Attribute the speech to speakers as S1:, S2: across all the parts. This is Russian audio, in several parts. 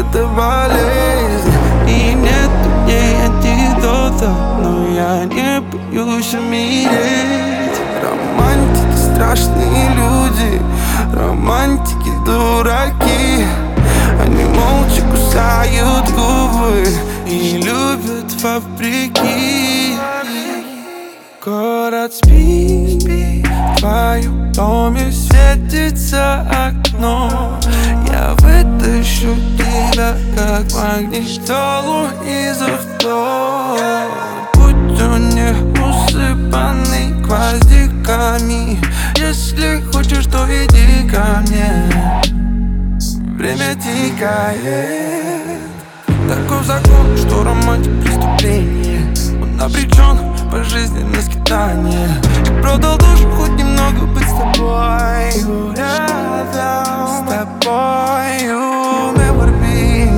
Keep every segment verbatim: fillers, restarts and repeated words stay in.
S1: это болезнь, и нет у ней антидота, но я не боюсь умереть. Романтики страшные люди, романтики дураки. Они молча кусают губы и любят вопреки. Город спит, в твоем доме светится окно. Я вытащу тебя, как магнитолу из авто. Будь он не усыпанный гвоздиками, если хочешь, то иди ко мне. Время тикает. Такой закон, что романтик преступление. Он обречен по жизни на скитание. И продал душу хоть немного быть с тобою рядом. С тобою. Never be,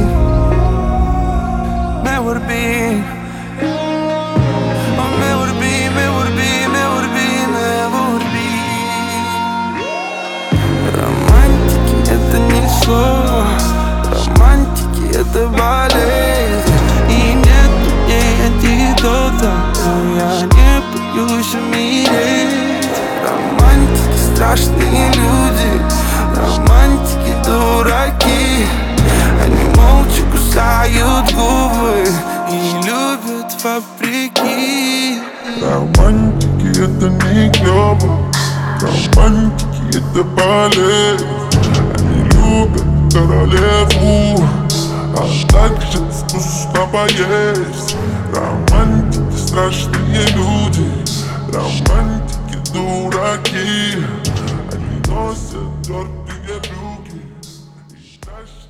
S1: never be. Oh, never be, never be, never be, never be. Романтики это не слово, романтики это болезнь, и нет у ней антидота, но я не боюсь умереть. Романтики страшные люди, романтики дураки. Они молча кусают губы и любят вопреки.
S2: Романтики это не клёво, романтики это болезнь. Они любят королеву, а также вкусно поесть. Романтики страшные люди, романтики дураки. Они носят тёртые брюки и тащат